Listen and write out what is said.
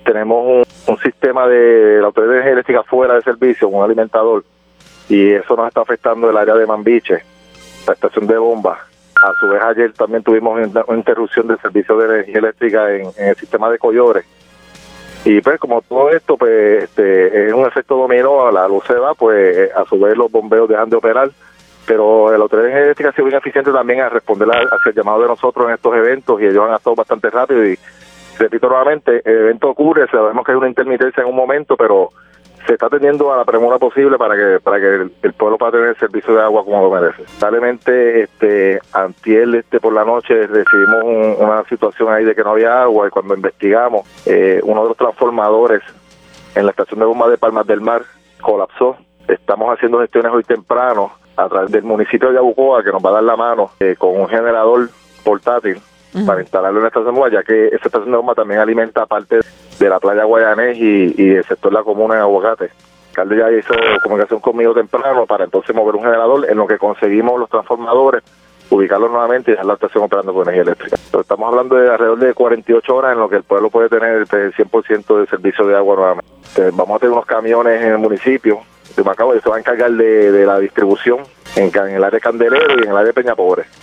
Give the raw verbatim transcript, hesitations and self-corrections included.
tenemos un, un sistema de la Autoridad de Energía Eléctrica fuera de servicio, un alimentador, y eso nos está afectando el área de Mambiche, la estación de bomba. A su vez, ayer también tuvimos una, una interrupción del servicio de energía eléctrica en, en el sistema de Collores. Y pues como todo esto pues este, es un efecto dominó, a la luz se va, pues a su vez los bombeos dejan de operar, pero la Autoridad de Energía Eléctrica ha sido bien eficiente también a responder a, hacia el llamado de nosotros en estos eventos, y ellos han actuado bastante rápido. Y repito nuevamente, el evento ocurre, sabemos que hay una intermitencia en un momento, pero se está atendiendo a la premura posible para que para que el, el pueblo pueda tener el servicio de agua como lo merece. Lamentablemente, este, antier este, por la noche recibimos un, una situación ahí de que no había agua, y cuando investigamos, eh, uno de los transformadores en la estación de bomba de Palmas del Mar colapsó. Estamos haciendo gestiones hoy temprano a través del municipio de Yabucoa, que nos va a dar la mano eh, con un generador portátil uh-huh. para instalarlo en la estación de bomba, ya que esa estación de bomba también alimenta parte de la playa Guayanés y, y el sector de la comuna de Aguacate. El alcalde ya hizo comunicación conmigo temprano para entonces mover un generador, en lo que conseguimos los transformadores, ubicarlos nuevamente y dejar la estación operando con energía eléctrica. Entonces, estamos hablando de alrededor de cuarenta y ocho horas en lo que el pueblo puede tener el cien por ciento de servicio de agua nuevamente. Entonces, vamos a tener unos camiones en el municipio de Macao, y se va a encargar de, de la distribución en, en el área de Candelero y en el área de Peña Pobre.